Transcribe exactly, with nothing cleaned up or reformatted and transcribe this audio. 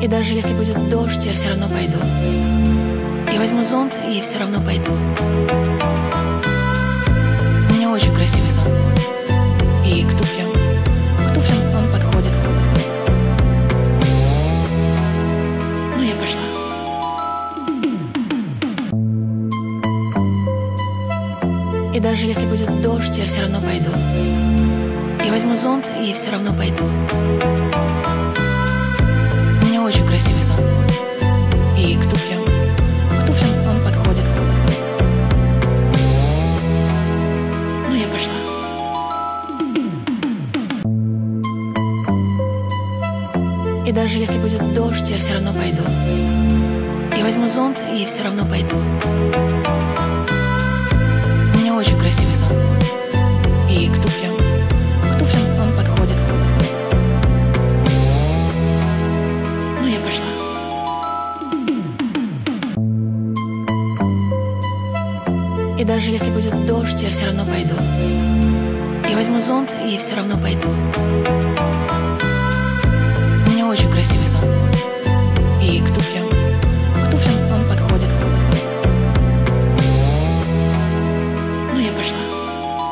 И даже если будет дождь, я все равно пойду. Я возьму зонт и все равно пойду. У меня очень красивый зонт. И к туфлям, к туфлям он подходит. Ну, я пошла. И даже если будет дождь, я все равно пойду. Я возьму зонт и все равно пойду. У меня очень красивый зонт. И к туфлям, к туфлям он подходит. Ну, я пошла. И даже если будет дождь, я все равно пойду. Я возьму зонт и все равно пойду. У меня очень красивый зонт. И к туфлям, к туфлям он подходит. Ну, я пошла. И даже если будет дождь, я все равно пойду. Я возьму зонт и все равно пойду. У меня очень красивый зонт.